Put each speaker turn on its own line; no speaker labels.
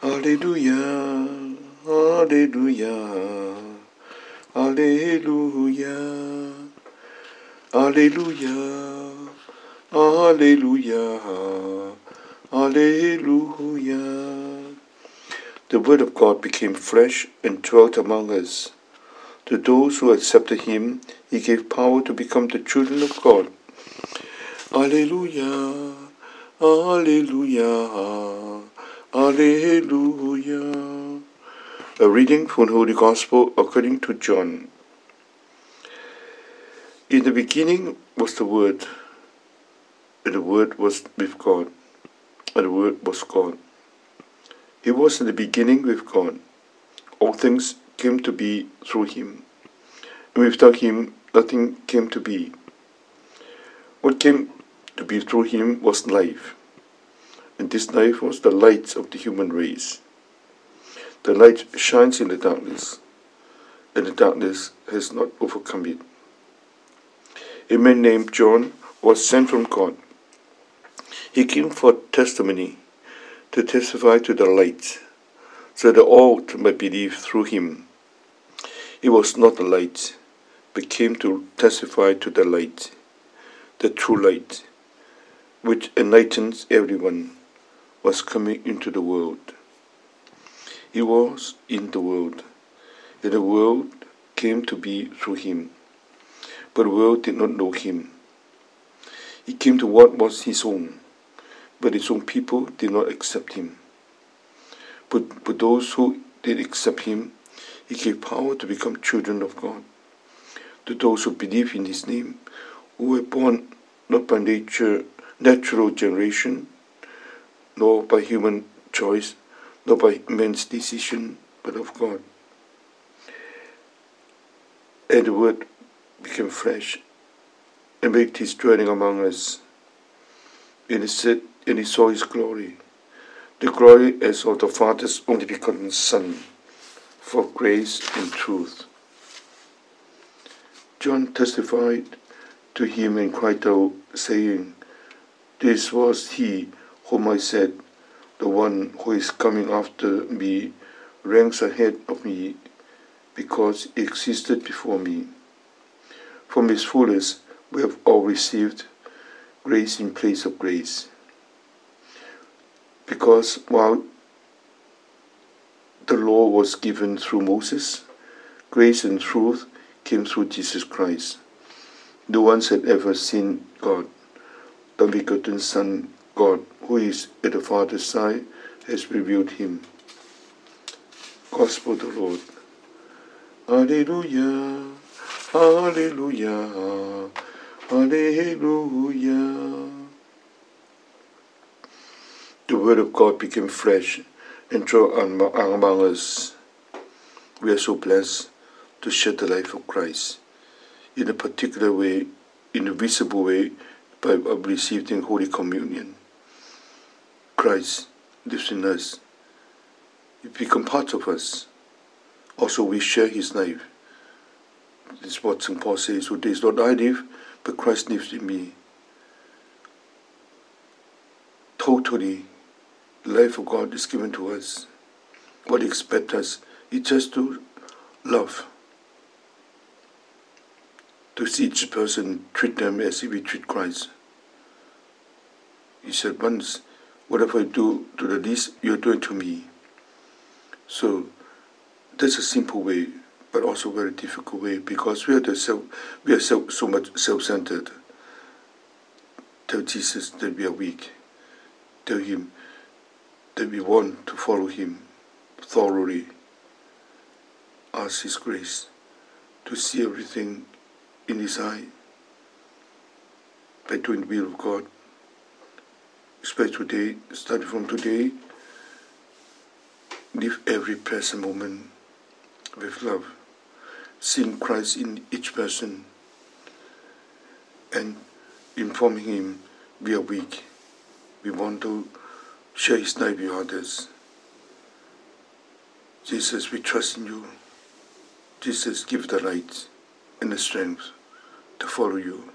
Alleluia, Alleluia, Alleluia, Alleluia, Alleluia, Alleluia. The Word of God became flesh and dwelt among us. To those who accepted Him, He gave power to become the children of God. Alleluia, Alleluia, Alleluia. A reading from the Holy Gospel according to John. In the beginning was the Word, and the Word was with God, and the Word was God. He was in the beginning with God. All things came to be through Him, and without Him nothing came to be. What came to be through Him was life, and this life was the light of the human race. The light shines in the darkness, and the darkness has not overcome it. A man named John was sent from God. He came for testimony, to testify to the light, so that all might believe through him. He was not the light, but came to testify to the light, the true light, which enlightens everyone, was coming into the world. He was in the world, and the world came to be through him, but the world did not know him. He came to what was his own, but his own people did not accept him. But those who did accept him, he gave power to become children of God, to those who believe in his name, who were born not by natural generation, nor by human choice, nor by man's decision, but of God. And the Word became flesh and made his dwelling among us. And he saw his glory, the glory as of the Father's only begotten Son, full of grace and truth. John testified to him and cried out, saying, "This was he whom I said, the one who is coming after me ranks ahead of me, because he existed before me. From his fullness we have all received grace in place of grace." Because while the law was given through Moses, grace and truth came through Jesus Christ. No one had ever seen God. The begotten Son, God, who is at the Father's side, has revealed him. Gospel of the Lord. Alleluia, Alleluia, Alleluia. The Word of God became flesh and dwelt among us. We are so blessed to share the life of Christ in a particular way, in a visible way, by receiving Holy Communion. Christ lives in us. He becomes part of us. Also, we share his life. This is what St. Paul says, "So days not I live, but Christ lives in me." Totally, the life of God is given to us. What he expects us is just to love, to see each person, treat them as if we treat Christ. He said once, "Whatever you do to the least, you're doing to me." So that's a simple way, but also a very difficult way, because we are so much self-centered. Tell Jesus that we are weak. Tell him that we want to follow him thoroughly. Ask his grace to see everything in his eye by doing the will of God. Especially today, starting from today, live every present moment with love, seeing Christ in each person, and informing him we are weak. We want to share his life with others. Jesus, we trust in you. Jesus, give the light and the strength to follow you.